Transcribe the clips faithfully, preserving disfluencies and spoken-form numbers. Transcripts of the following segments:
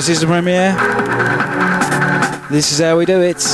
This is the premiere. This is how we do it.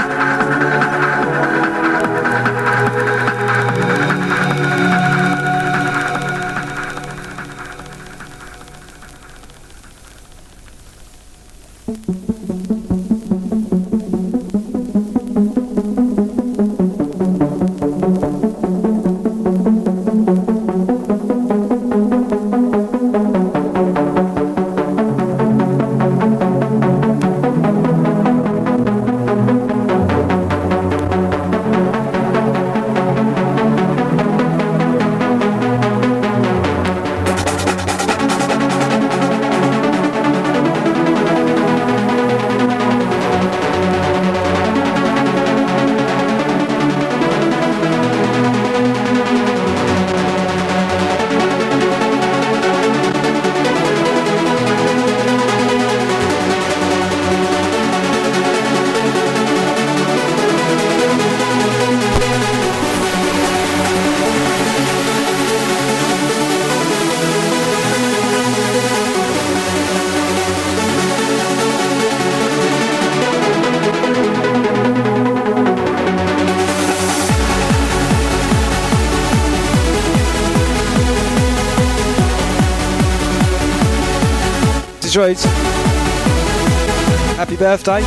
Detroit. Happy birthday.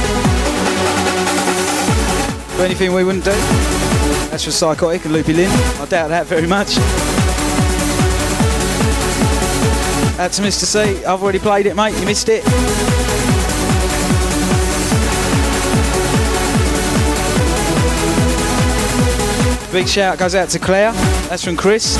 Do anything we wouldn't do. That's for Psychotic and Loopy Lynn. I doubt that very much. Out to Mister C. I've already played it, mate. You missed it. Big shout goes out to Claire. That's from Chris.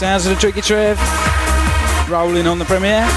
Sounds of the Tricky Trev. Rolling on the premiere.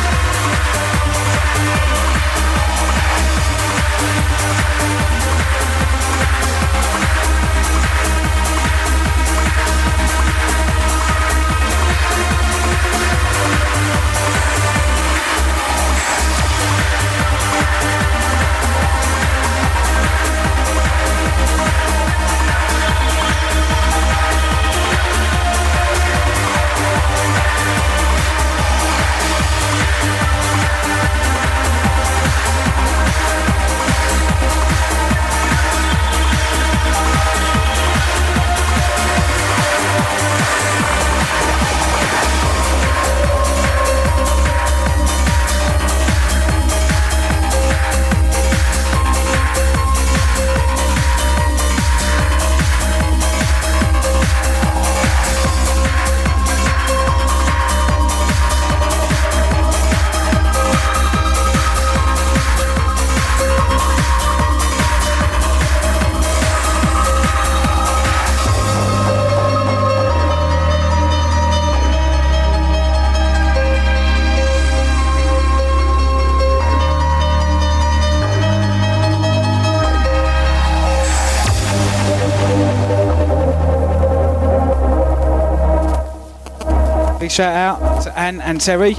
Shout out to Anne and Terry.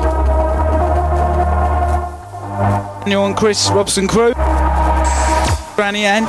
Daniel and Chris Robson crew. Granny Anne.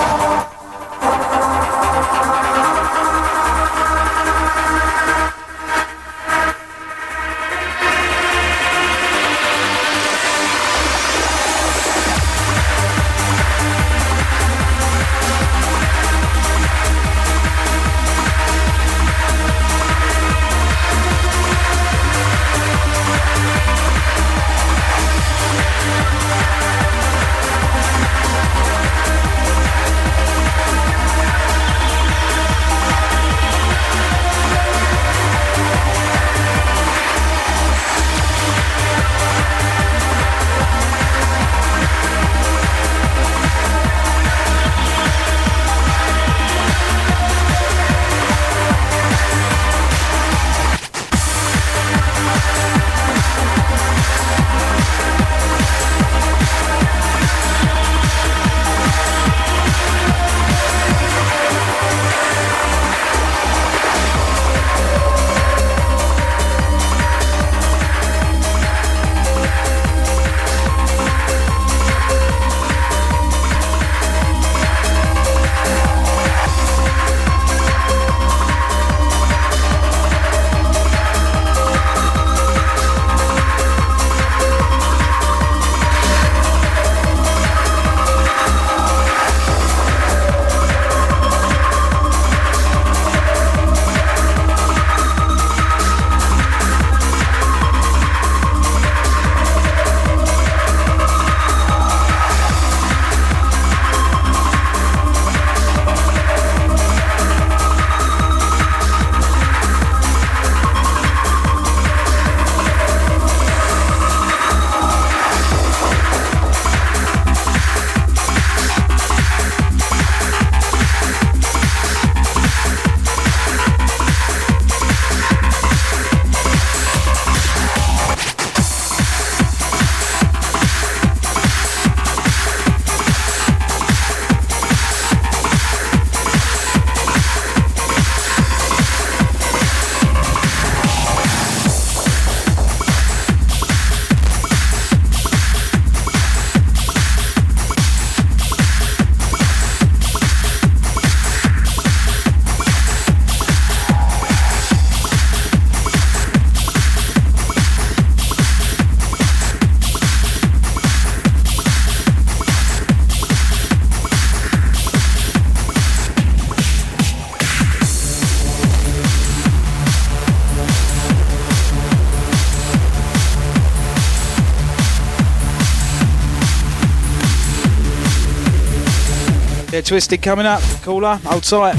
Get Twisted coming up. Caller, hold tight.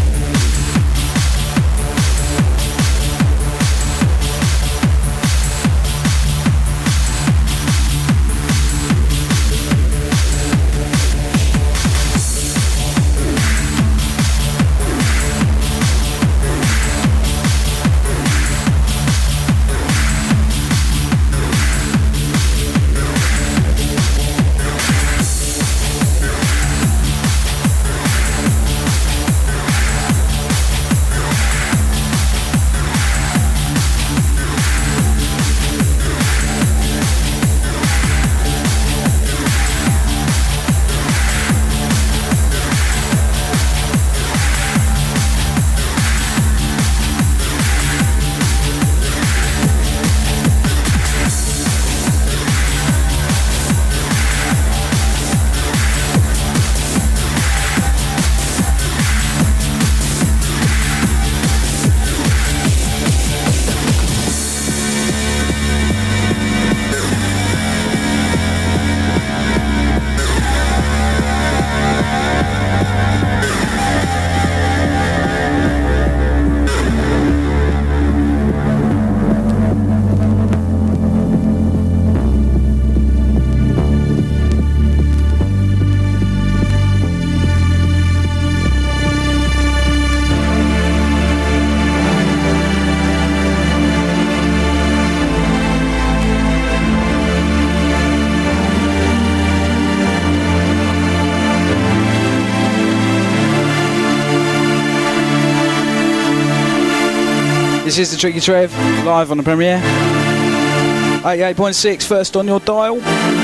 This is the Tricky Trev, live on the premiere. eighty-eight point six, first on your dial.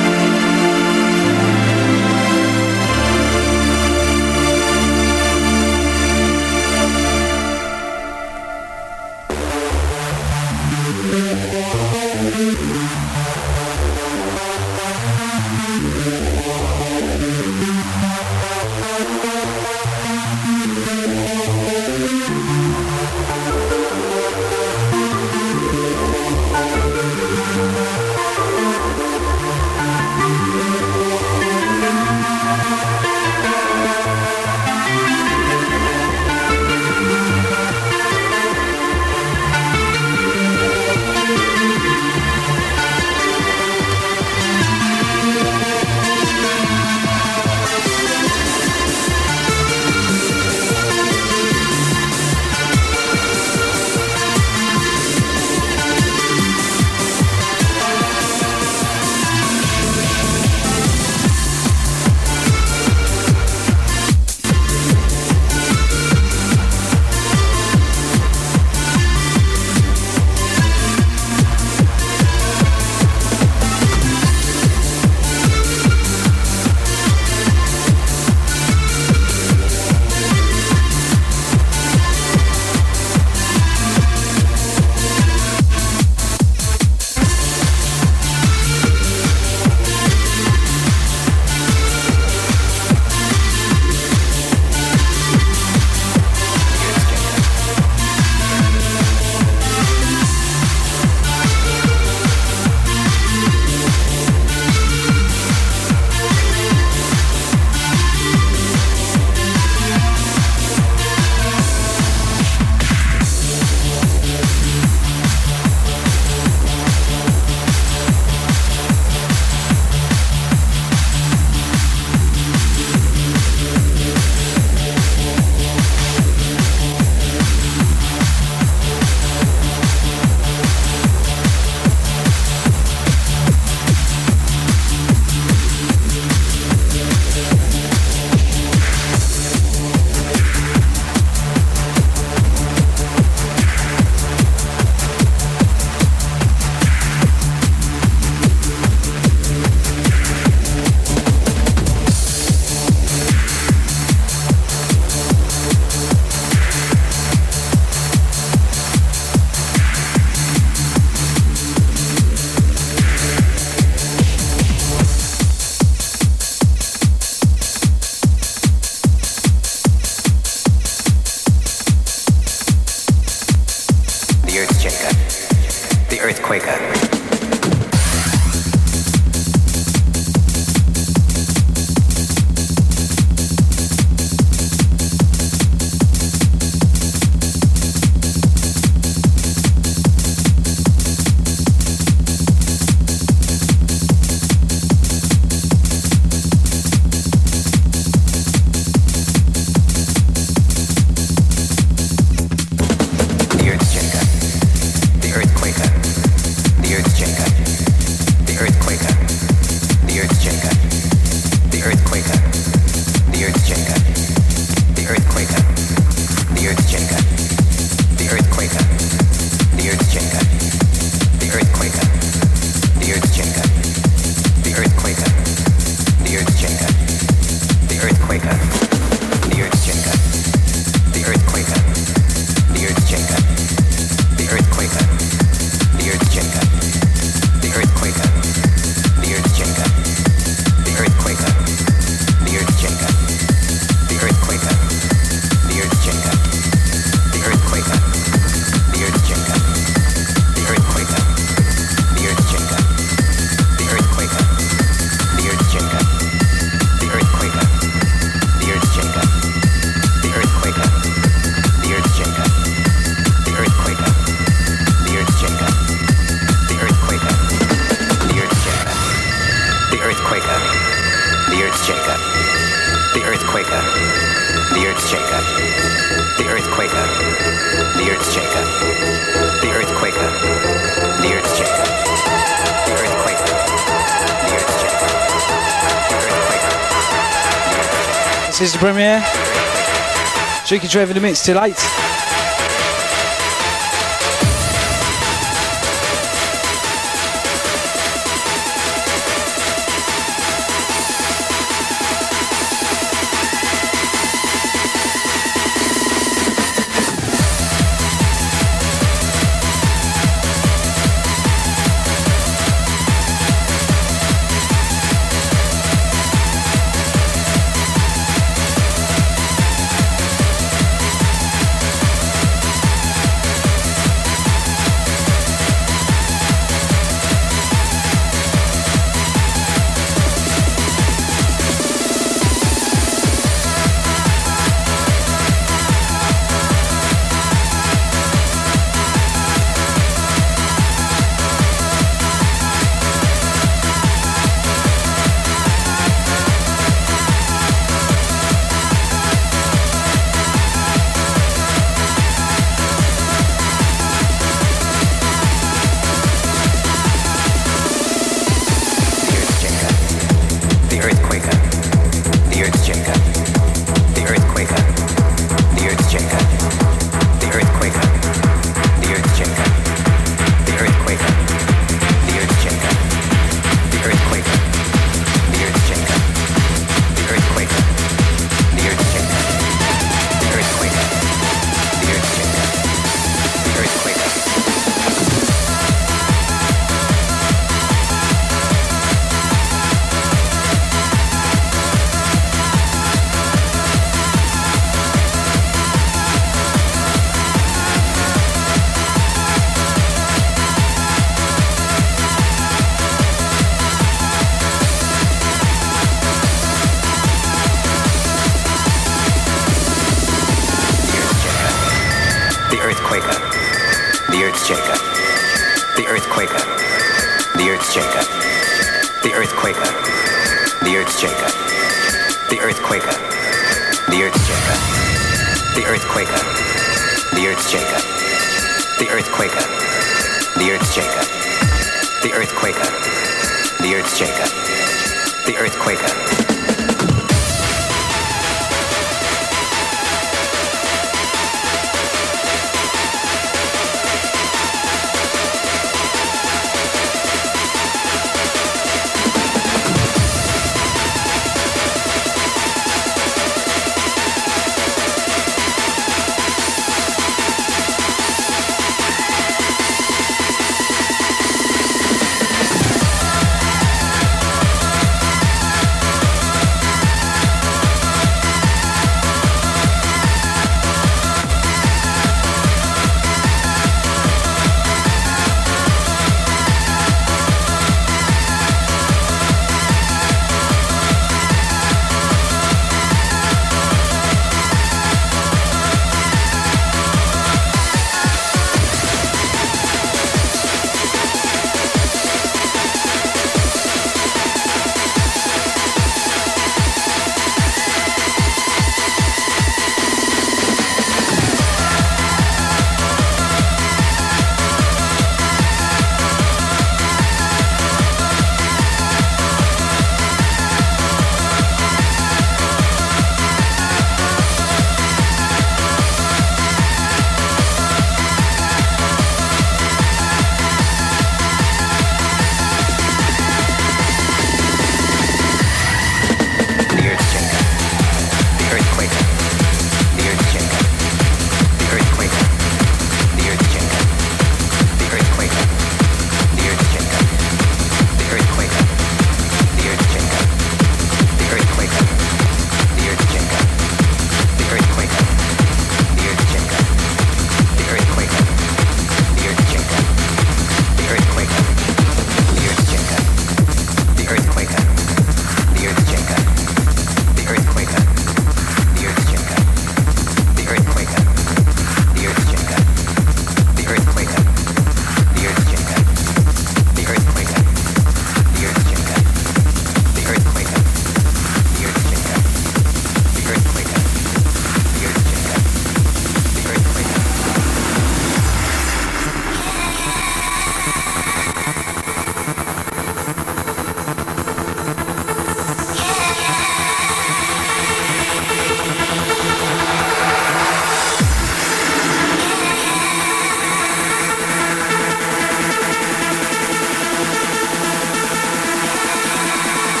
This is the premiere. Tricky Trev in the mix till eight. shaker, the earthquaker, the earth shaker, the earthquaker, the earth shaker, the earthquaker, the earth shaker, the earthquaker, the earth shaker, the earthquaker, the earth shaker, the earthquaker, the earth shaker, the earthquaker.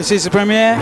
This is the premiere.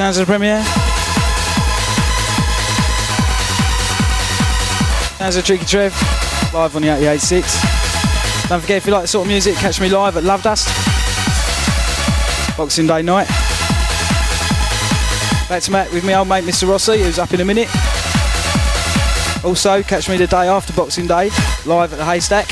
Sounds of the premiere. Sounds of Tricky Trev, live on the eighty-eight point six. Don't forget, if you like this sort of music, catch me live at Love Dust, Boxing Day night. Back to Matt with me old mate Mister Rossi, who's up in a minute. Also, catch me the day after Boxing Day, live at the Haystack.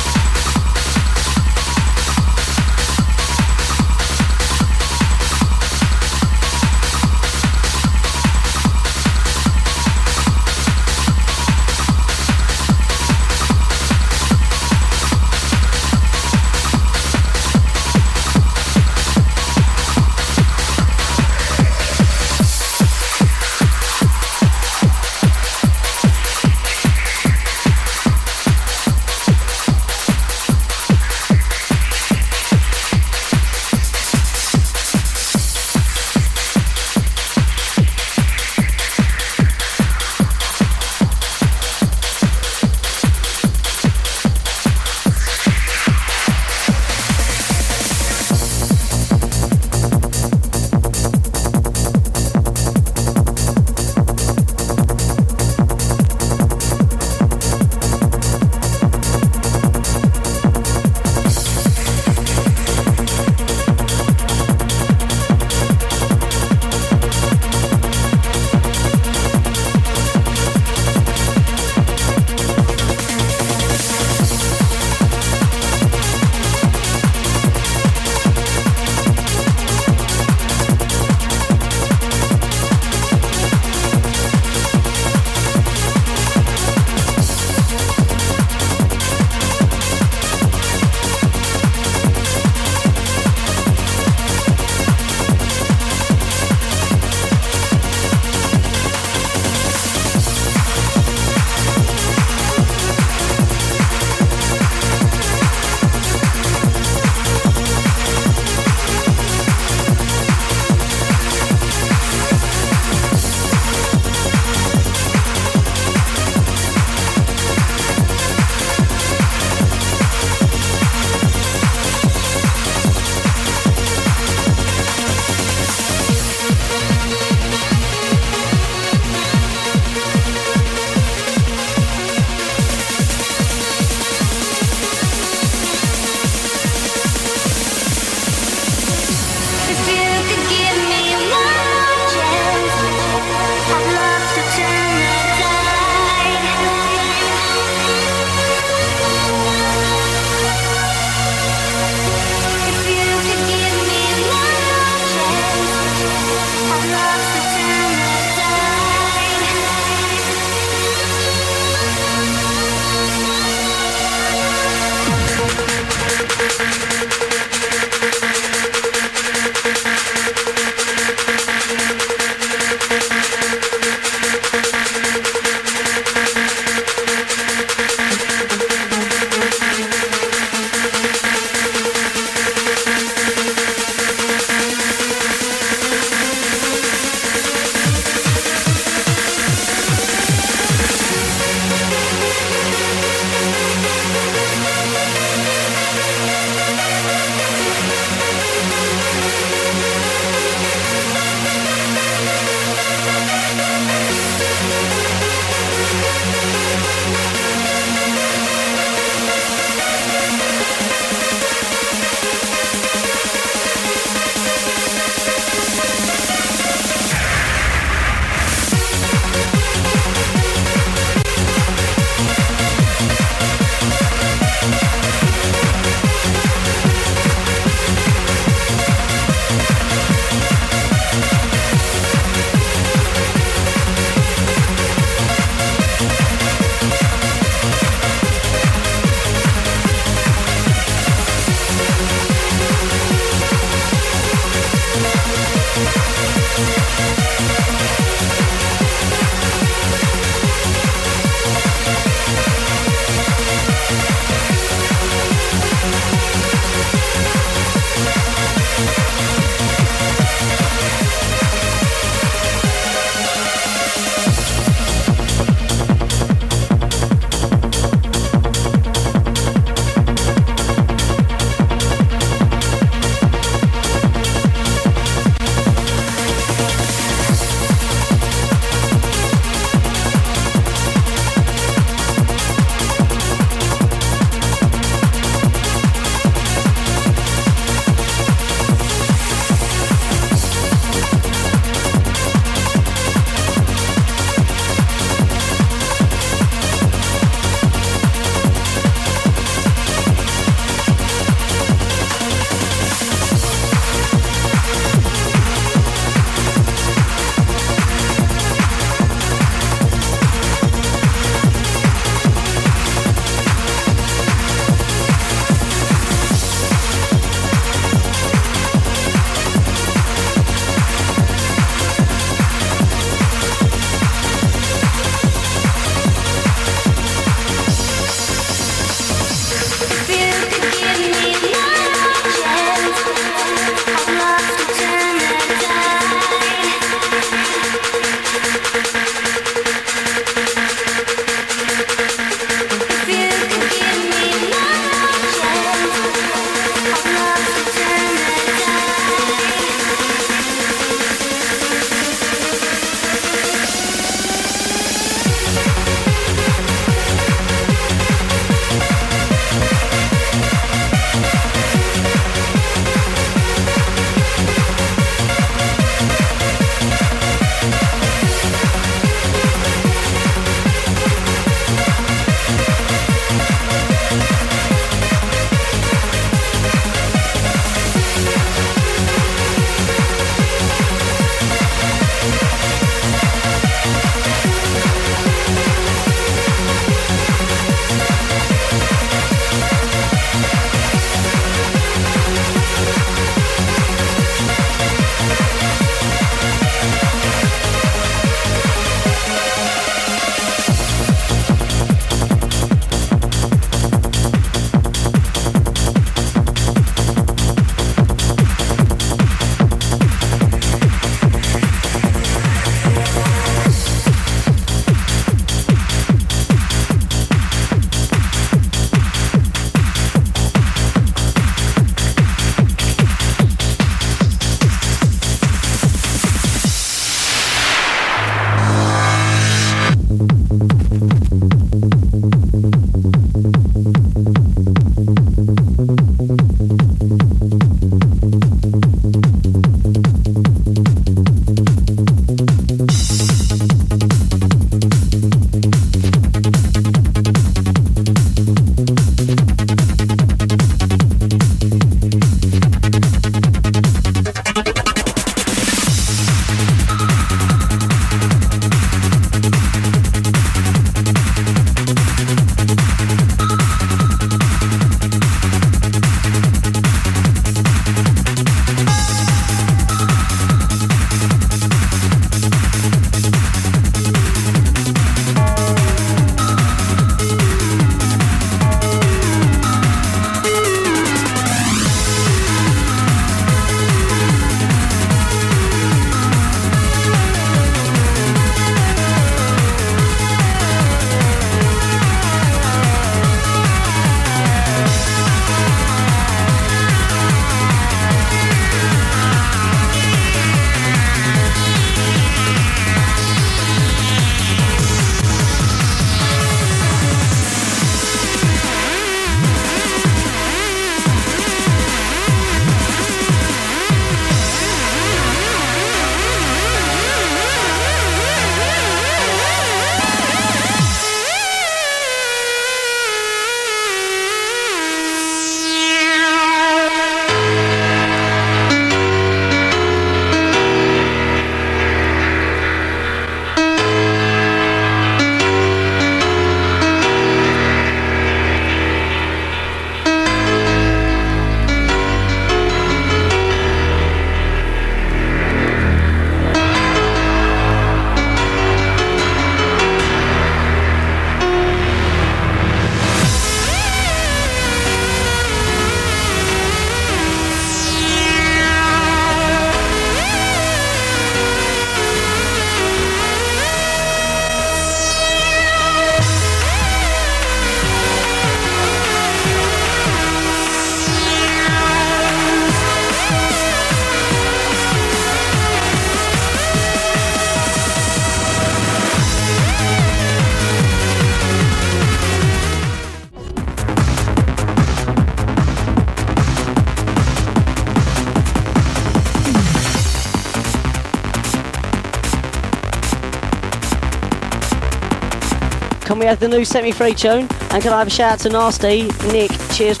Can we have the new Set Me Free tune? And can I have a shout out to Nasty, Nick, cheers.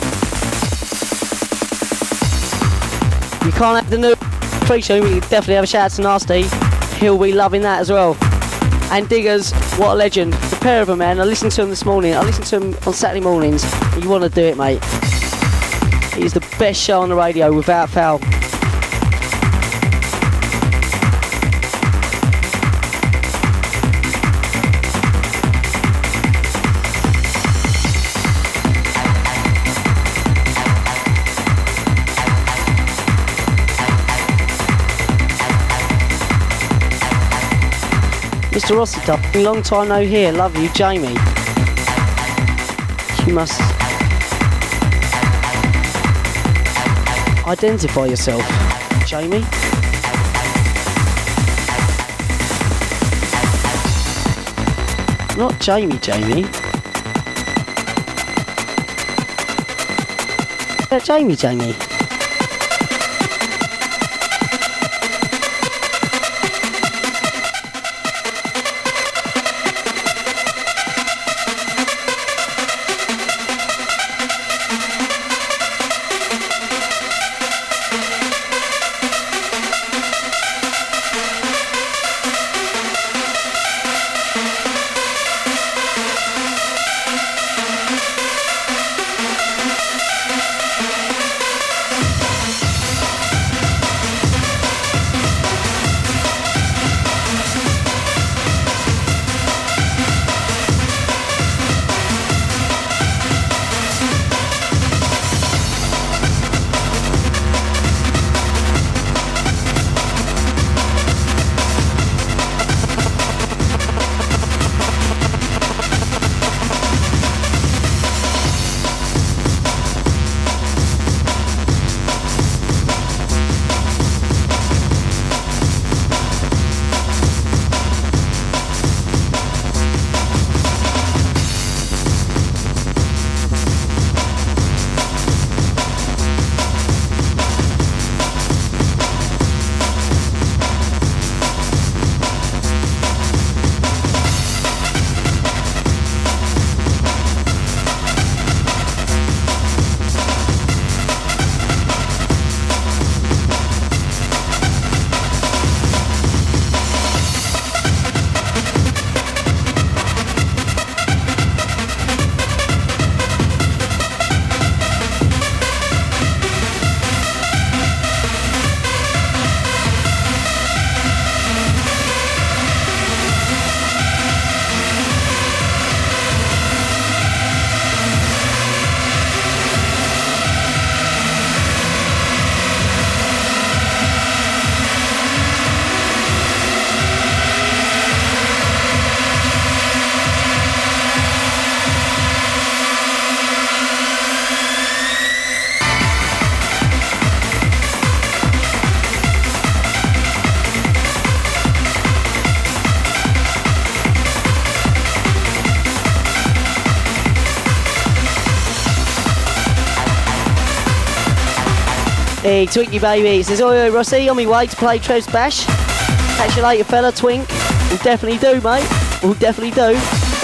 You can't have the new free tune, but you definitely have a shout out to Nasty. He'll be loving that as well. And Diggers, what a legend. The pair of them, man. I listened to him this morning. I listened to him on Saturday mornings. You want to do it, mate. He's the best show on the radio, without foul. Mister Rossi, long time no hear. Love you, Jamie. You must identify yourself, Jamie. Not Jamie, Jamie. Yeah, Jamie, Jamie. Hey, Twinkie baby, says, oi, oi, Rossi, on my way to play Trev's Bash. Catch you later, fella, Twink. We'll definitely do, mate. We'll definitely do.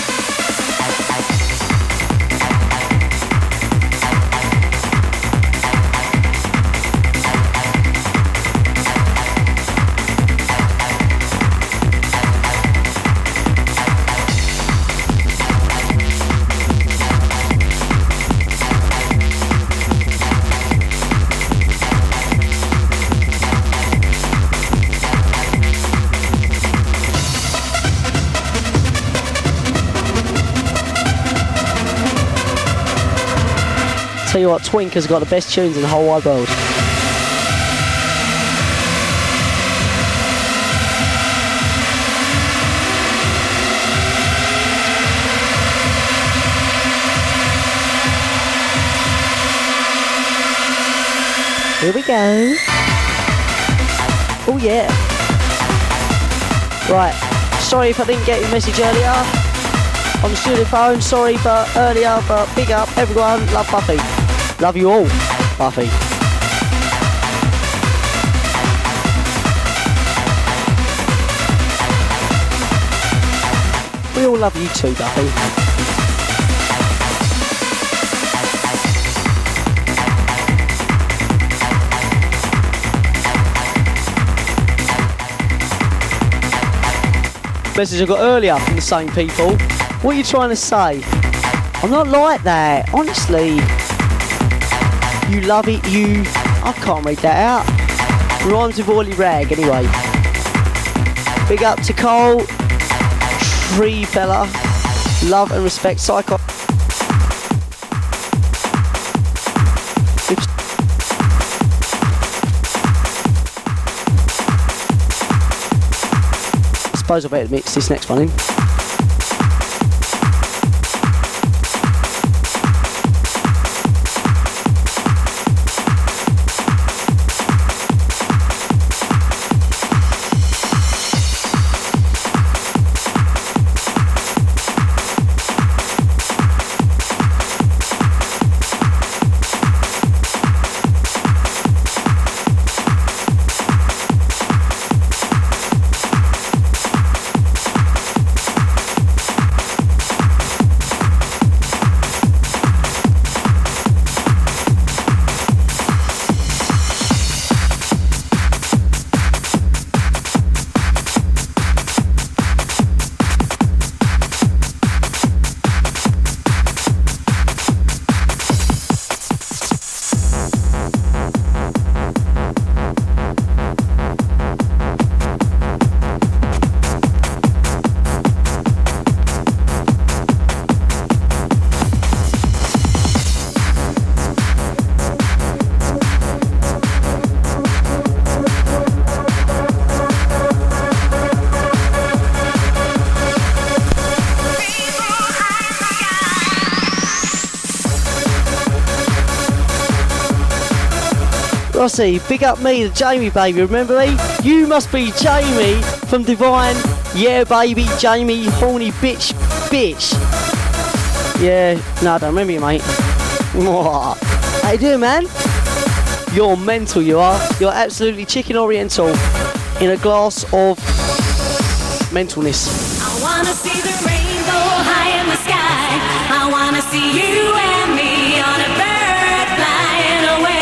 Tell you what, Twink has got the best tunes in the whole wide world. Here we go. Oh yeah. Right. Sorry if I didn't get your message earlier on the studio phone. Sorry for earlier, but big up everyone. Love Buffy. Love you all, Buffy. We all love you too, Duffy. Message I got earlier from the same people. What are you trying to say? I'm not like that, honestly. You love it, you... I can't read that out. Rhymes with oily rag, anyway. Big up to Cole, Tree Fella, love and respect, Psycho. I suppose I better mix this next one in. Rossi, big up me, the Jamie baby, remember me? You must be Jamie from Divine. Yeah baby, Jamie, horny bitch, bitch. Yeah, no I don't remember you mate. What? How you doing man? You're mental you are. You're absolutely chicken oriental in a glass of mentalness. I wanna see the rainbow high in the sky. I wanna see you and me on a bird flying away.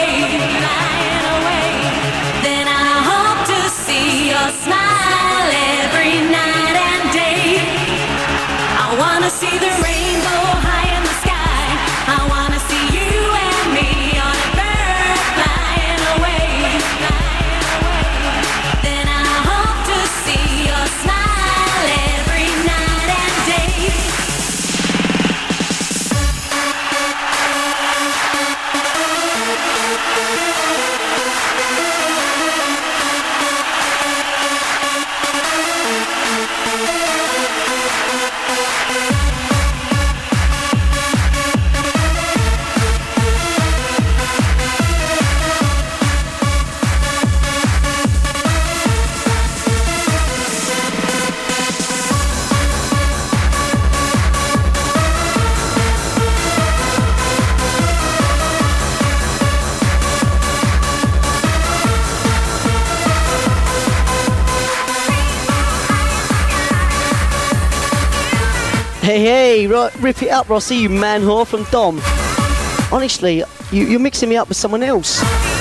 Your smile every night and day. I wanna see the rainbow high in the sky. I wanna see you and me on a bird flying away. Then I hope to see your smile every night and day. Hey, hey, right, rip it up, Rossi, you man whore from Dom. Honestly, you, you're mixing me up with someone else.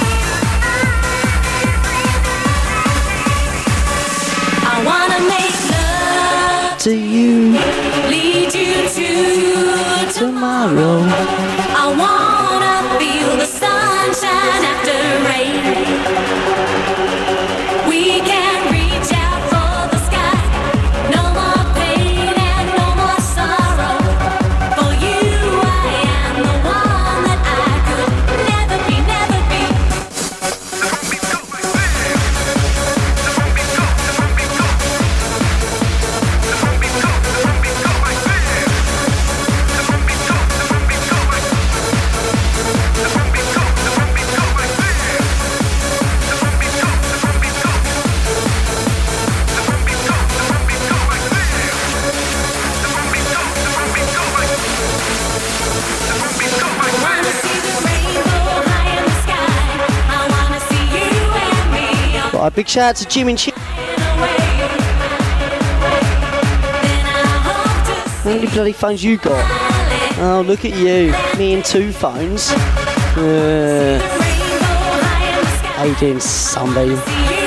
I wanna make love to you, lead you to tomorrow. I wanna feel the sunshine after rain. We can reach out for the sky. No more pain and no more sorrow. For you I am the one that I could never be, never be. A big shout out to Jim and Chip. Then I hope to How many bloody phones you got? Oh, look at you. Me and two phones. Uh, how you doing, Sunbeam?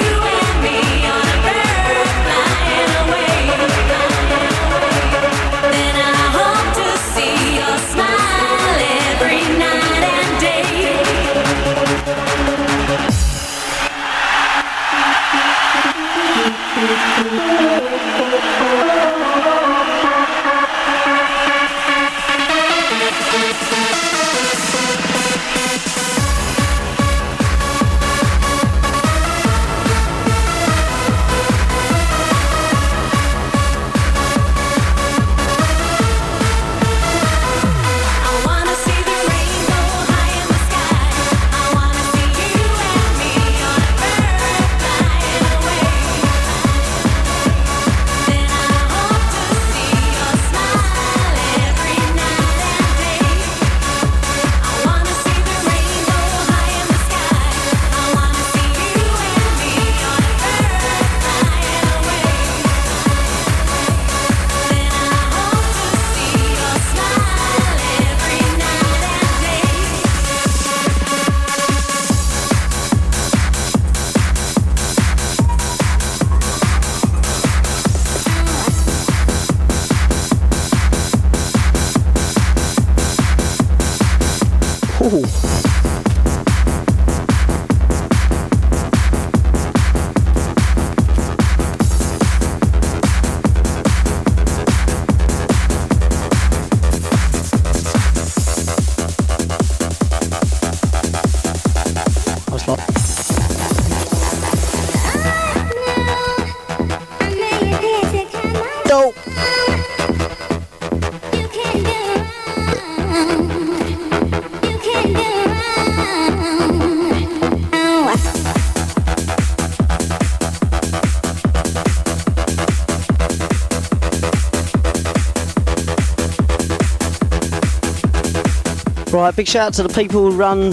Right, big shout out to the people who run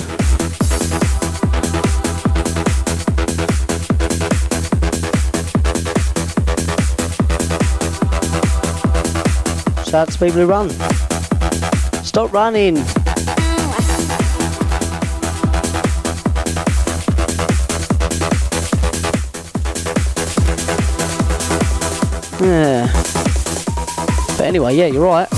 shout out to people who run. Stop running. Yeah. But anyway, yeah, you're right.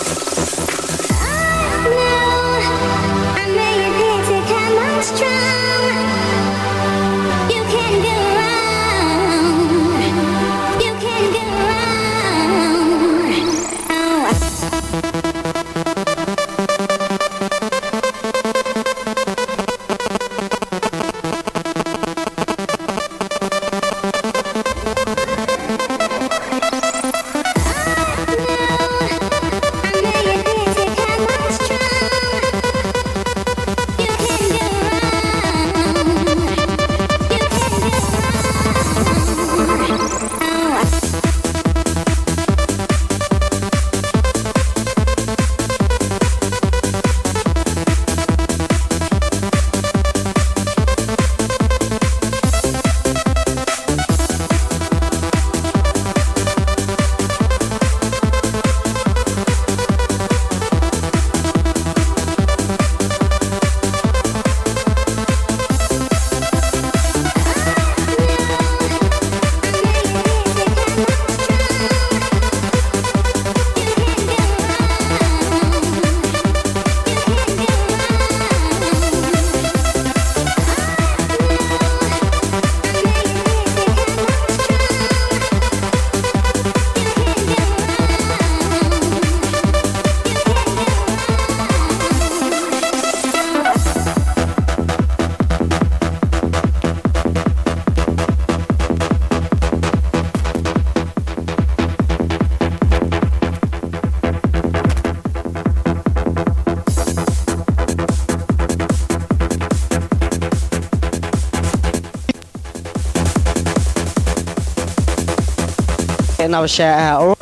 Another shout out, alright?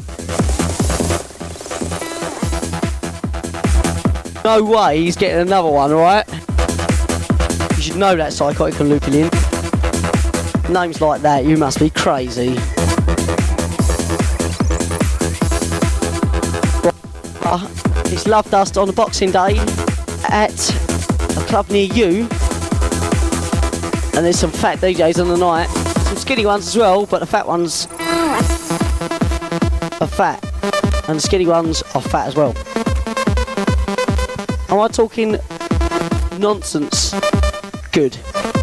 No way he's getting another one, alright? You should know that Psychotic and looping in. Names like that, you must be crazy. remember, it's Love Dust on the Boxing Day at a club near you. And there's some fat D Js on the night. Some skinny ones as well, but the fat ones are fat. And the skinny ones are fat as well. Am I talking nonsense? Good.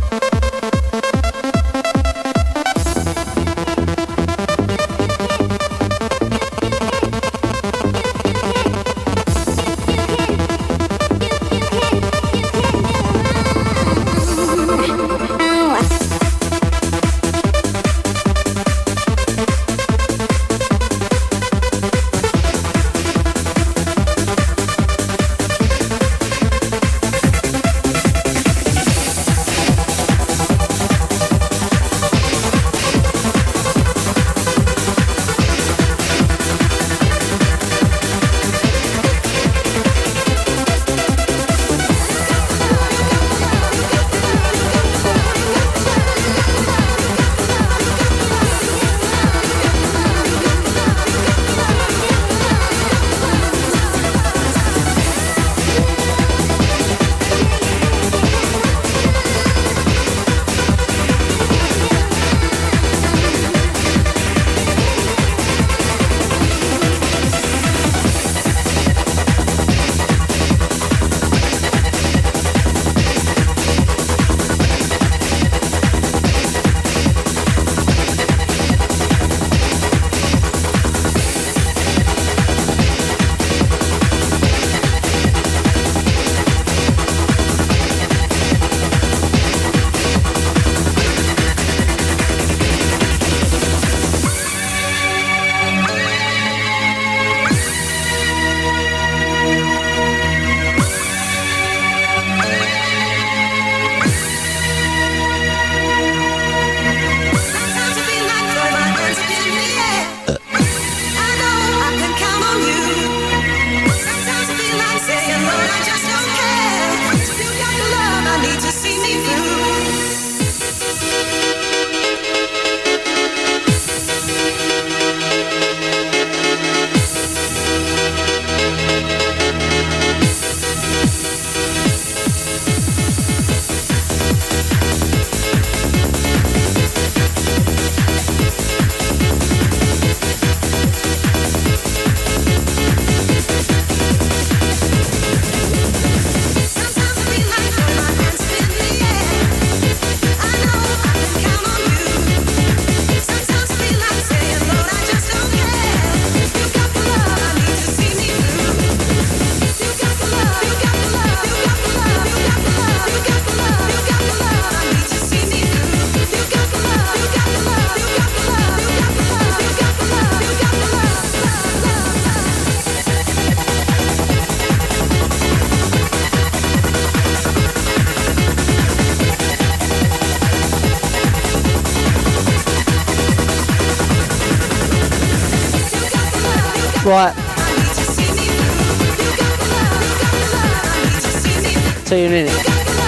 Right. See you in a minute.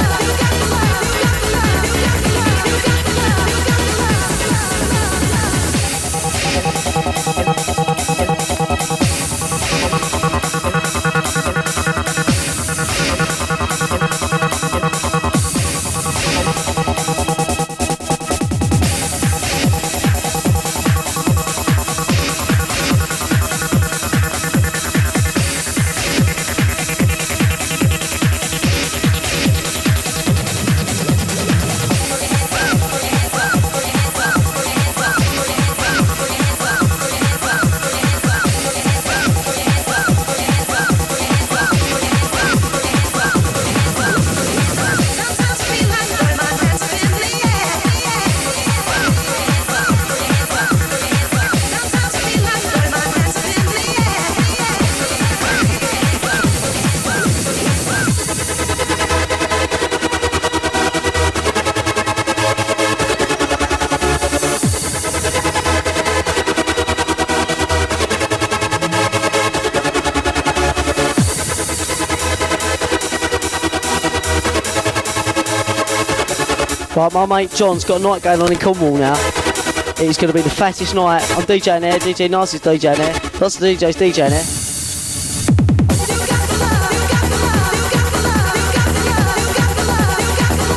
Right, my mate John's got a night going on in Cornwall now. It's going to be the fattest night. I'm DJing there, D J Nice is DJing there. Lots of D Js DJing there.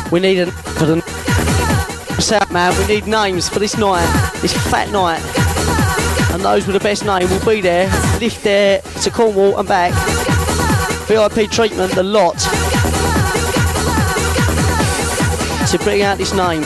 We need a for the South man. We need names for this night, this fat night. And those with the best name will be there. Lift there to Cornwall and back. V I P treatment, the lot. To bring out this name.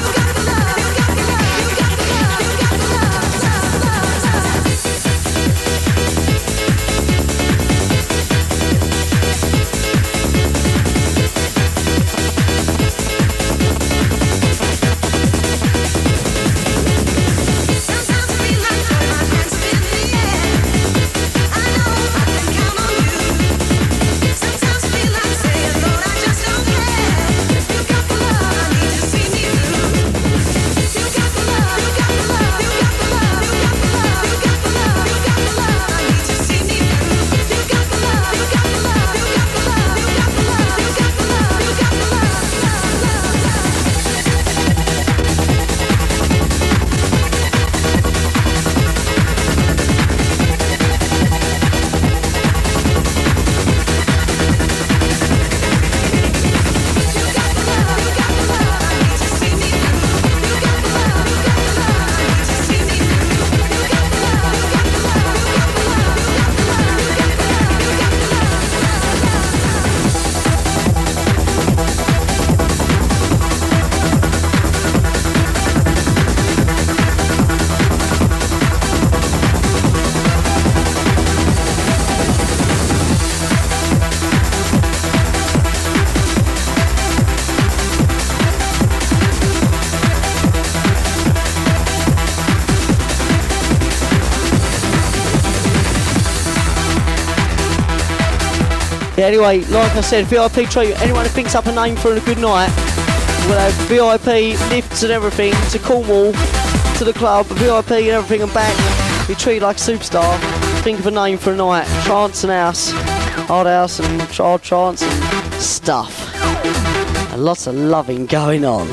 Yeah, anyway, like I said, V I P treatment. Anyone who thinks up a name for a good night, we'll have V I P lifts and everything to Cornwall, to the club, V I P and everything and back. Be treated like a superstar. Think of a name for a night. Trance and house, hard house and hard trance and stuff. And lots of loving going on.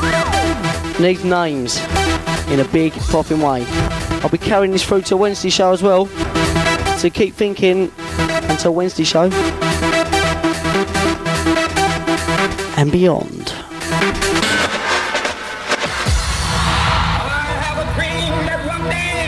Need names in a big popping way. I'll be carrying this through to Wednesday show as well. So keep thinking until Wednesday show. And beyond. I have a dream that one day,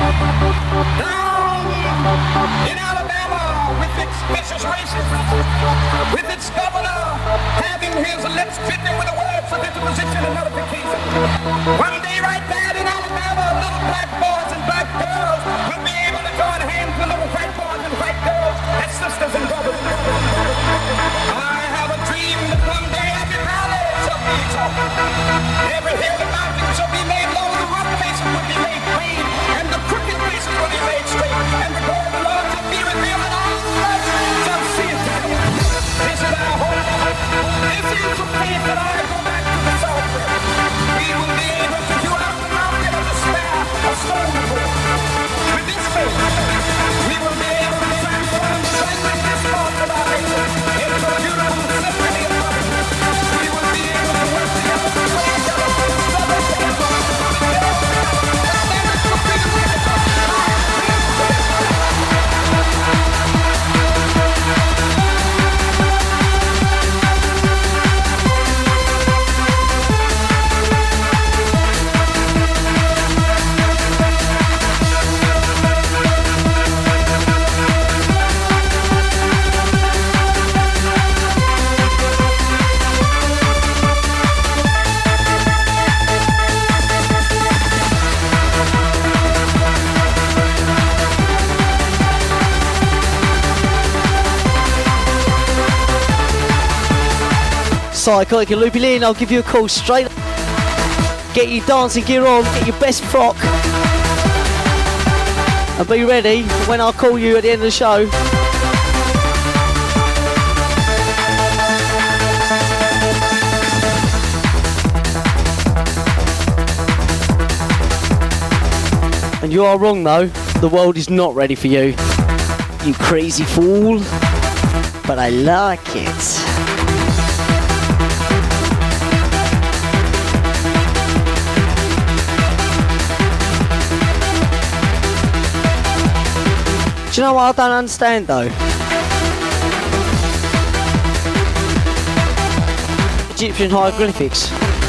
down in Alabama, with its vicious races, with its governor having his lips fitting with the words of interposition and notification. One day right there in Alabama, little black boys and black girls will be able to join hands with little white boys and white girls as sisters and brothers. I have a dream that one day every valley shall be exalted. Every hill and mountain shall be made low, the rough places will be made clean, and the crooked places will be made straight, and the glory of the Lord shall be revealed, and all flesh shall see it together. This is our hope. This is the faith that I go back to the south with. We will be able to do out the mountain of despair, a stone of hope. With this faith, we will be able to transform the sacredness of our nation into a beautiful symphony of love. We will be able to work together, pray together, celebrate together. Psychotic and Loopy Lee, and I'll give you a call straight up. Get your dancing gear on, get your best frock, and be ready when I call you at the end of the show. And you are wrong though, the world is not ready for you. You crazy fool. But I like it. Do you know what I don't understand though? Do Egyptian hieroglyphics.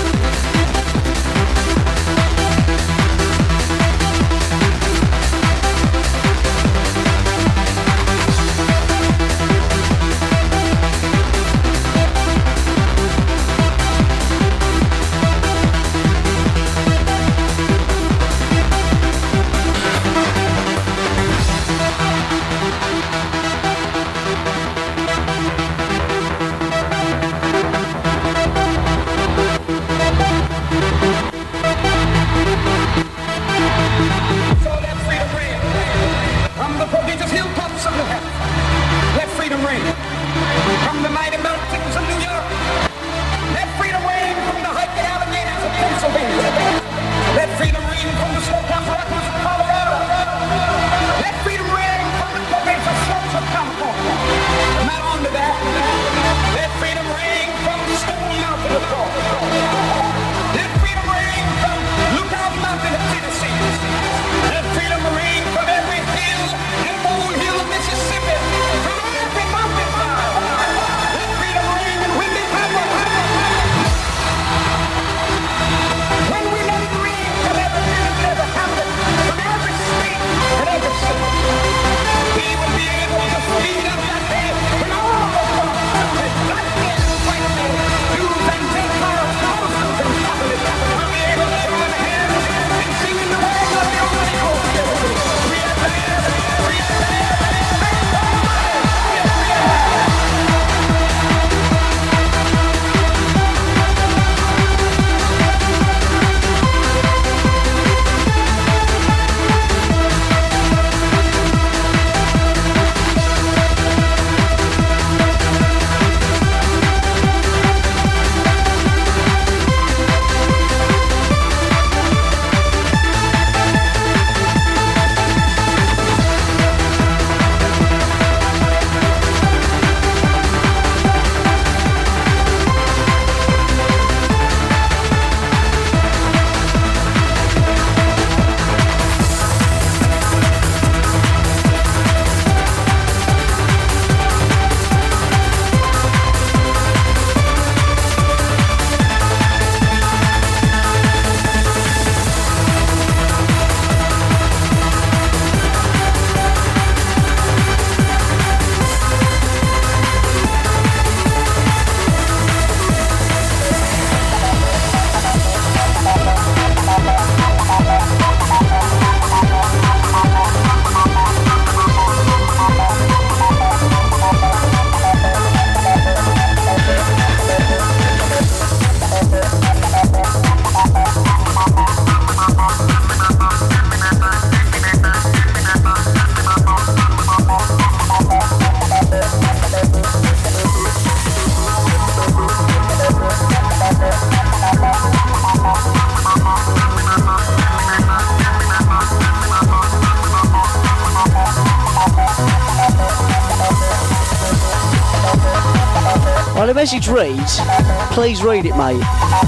Well, the message reads, please read it, mate.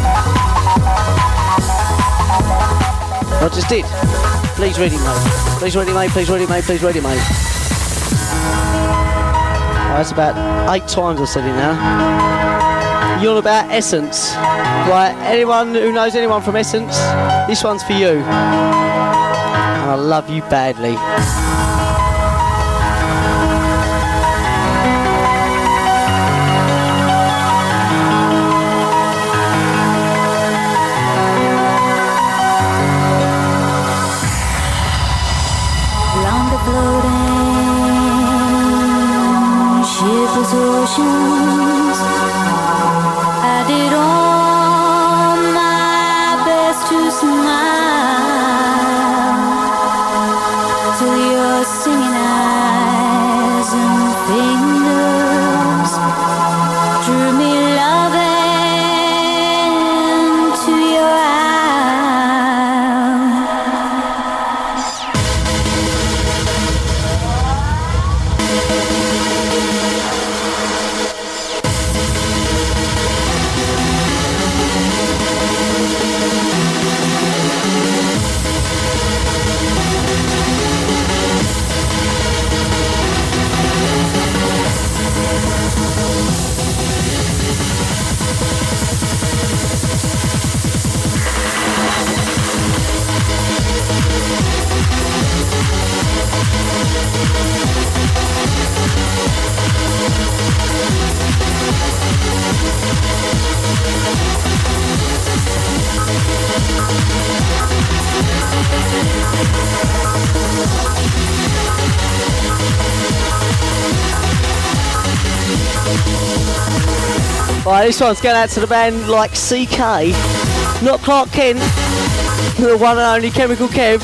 I just did. Please read it, mate. Please read it, mate. Please read it, mate. Please read it, mate. Oh, that's about eight times I've said it now. You're on about Essence. Right, anyone who knows anyone from Essence, this one's for you. And I love you badly. Oceans, I did all my best to smile till you're Right, this one's going out to the band like C K, not Clark Kent, the one and only Chemical Kev,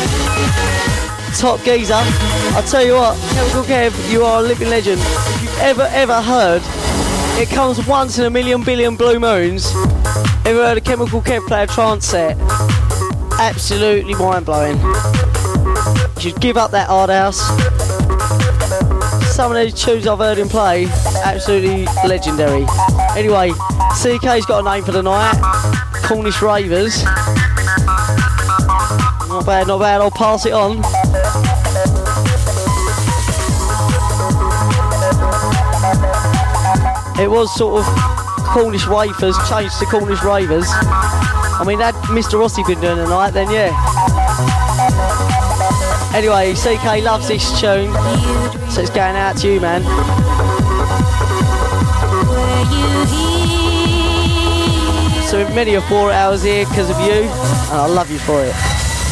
top geezer. I'll tell you what, Chemical Kev, you are a living legend. If you've ever, ever heard, it comes once in a million billion blue moons, ever heard a Chemical Kev play a trance set? Absolutely mind-blowing. You should give up that hard house. Some of these tunes I've heard him play, absolutely legendary. Anyway, C K's got a name for the night, Cornish Ravers. Not bad, not bad, I'll pass it on. It was sort of Cornish Wafers, changed to Cornish Ravers. I mean, had Mister Rossi been doing the night, then yeah. Anyway, C K loves this tune, so it's going out to you, man. So many of four hours here because of you, and I love you for it.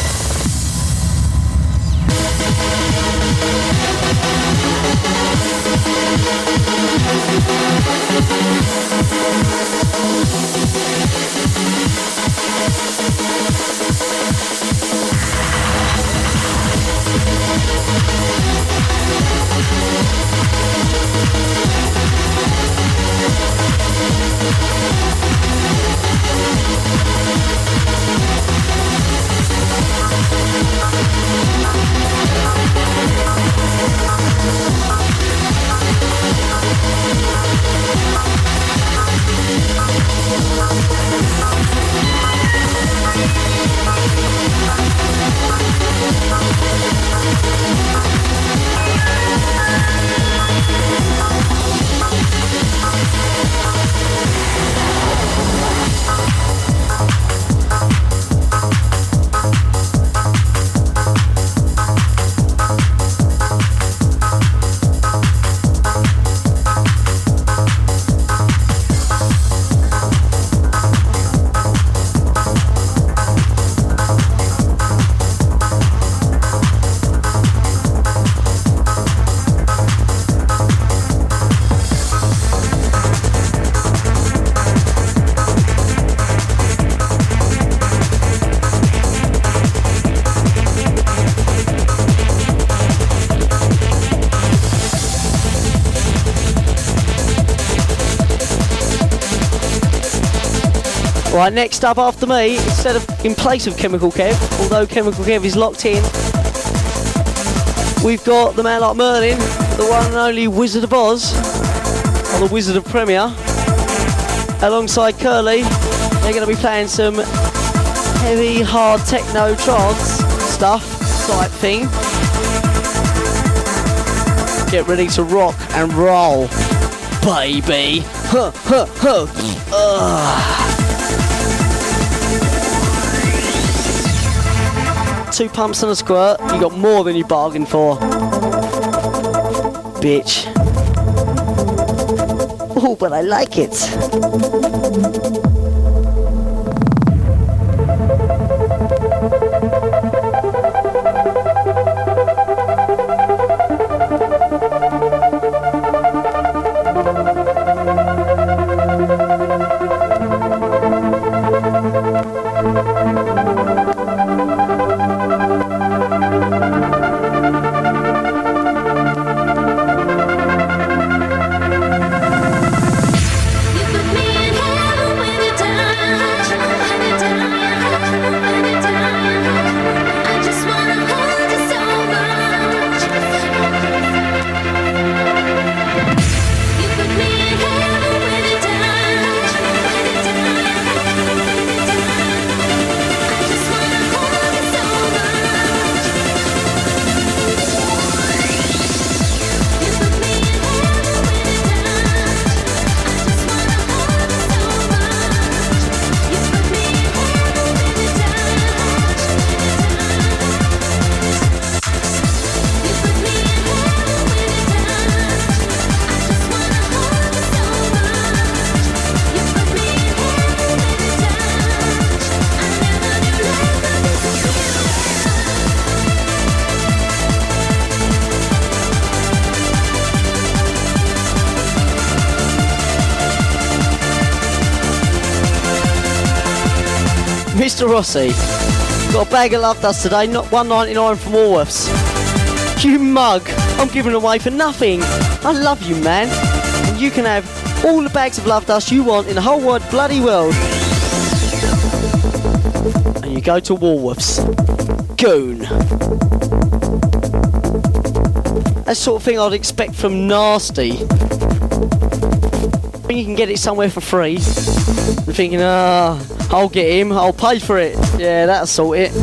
Right, next up after me, instead of in place of Chemical Kev, although Chemical Kev is locked in, we've got the man like Merlin, the one and only Wizard of Oz, or the Wizard of Premier, alongside Curly. They're going to be playing some heavy, hard techno trance stuff type thing. Get ready to rock and roll, baby. Huh, huh, huh. Ugh. Two pumps and a squirt, you got more than you bargained for. Bitch. Oh, but I like it. You put me in heaven with Mister Rossi, got a bag of Love Dust today, not one ninety-nine from Woolworths. You mug, I'm giving away for nothing. I love you, man. And you can have all the bags of Love Dust you want in the whole wide bloody world. And you go to Woolworths. Goon. That sort of thing I'd expect from Nasty. When you can get it somewhere for free, I'm thinking, ah, oh, I'll get him, I'll pay for it. Yeah, that'll sort it.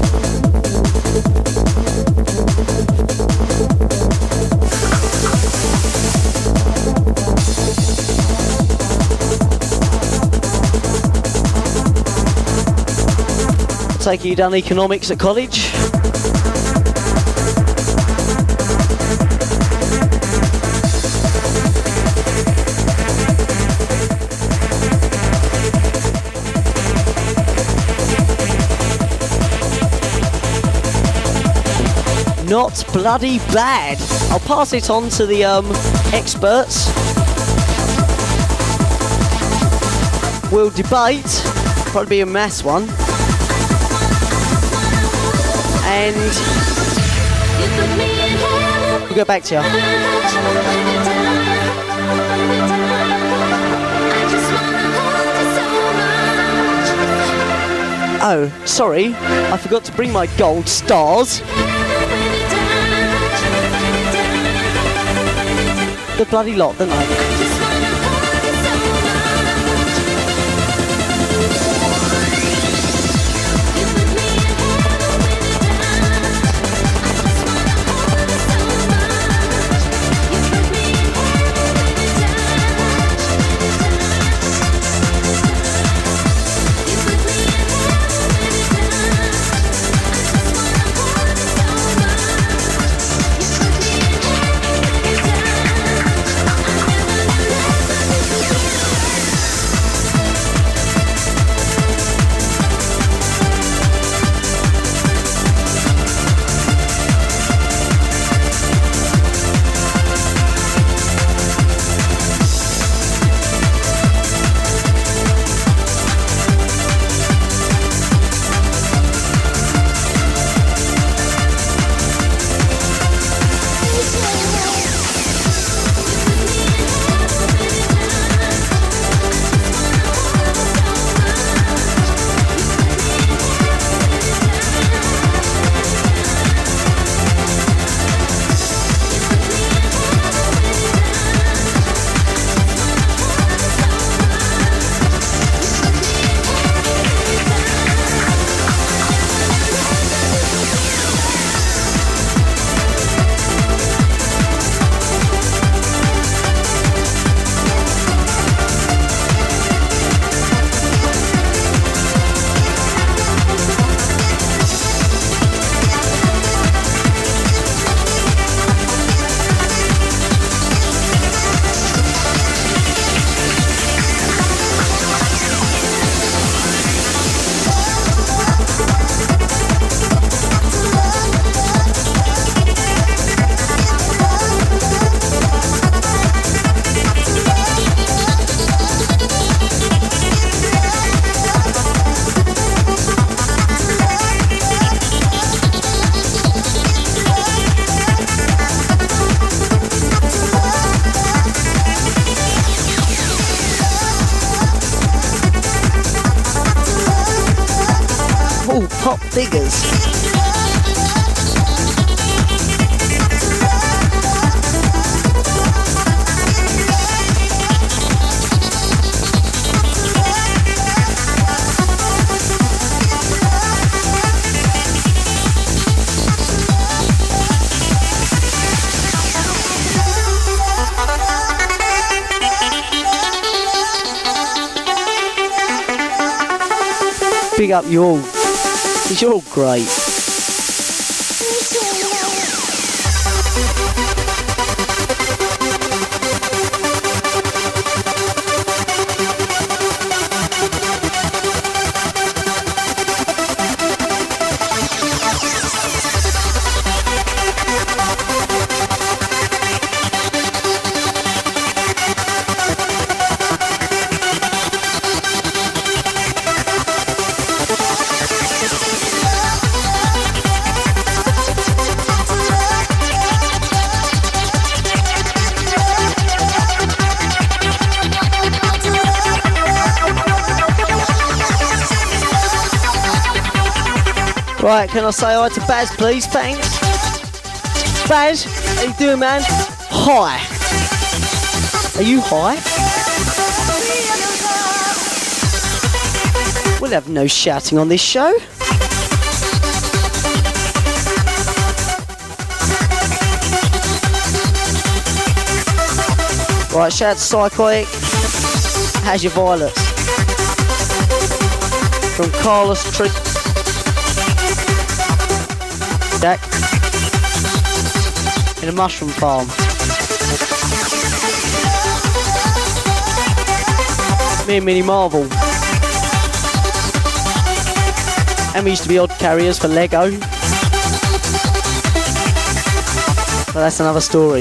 I take it you done economics at college? Not bloody bad. I'll pass it on to the um, experts. We'll debate. Probably be a maths one. And we'll go back to you. Oh, sorry. I forgot to bring my gold stars. The bloody lot, don't I? Pop figures. Big up you all. You're all great. Right, can I say hi to Baz, please? Thanks. Baz, how you doing, man? Hi. Are you high? We'll have no shouting on this show. Right, shout out to Psychotic. How's your violets? From Carlos Trick. Jack. In a mushroom farm. Me and Minnie Marvel. And we used to be odd carriers for Lego. But that's another story.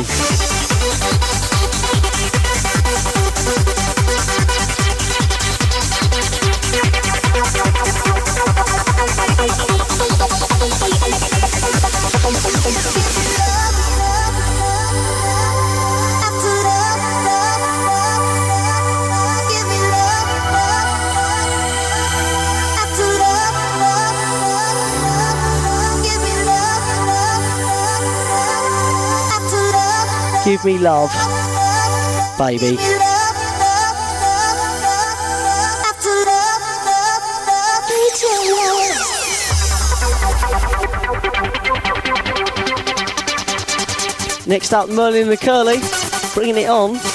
Give me love, baby. Next up, Merlin and the Curly, bringing it on.